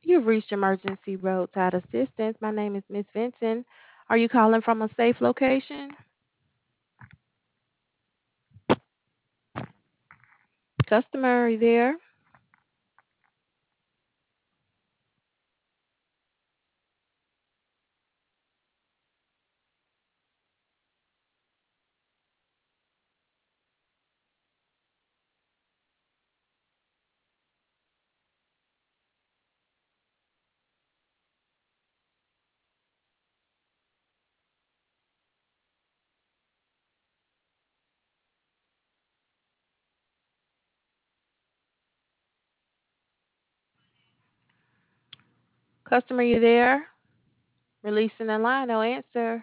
You've reached emergency roadside assistance. My name is Miss Vincent. Are you calling from a safe location? Customer, are you there? Customer, you there? Releasing the line, no answer.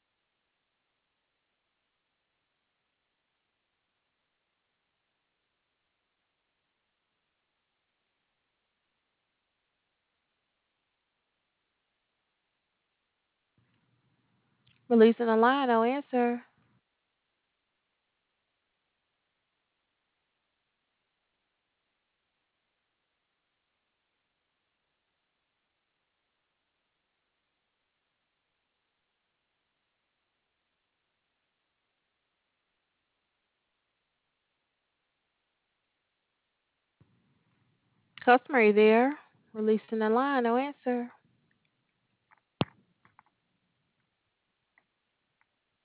Releasing the line, no answer. Customer, you there? Releasing the line, no answer.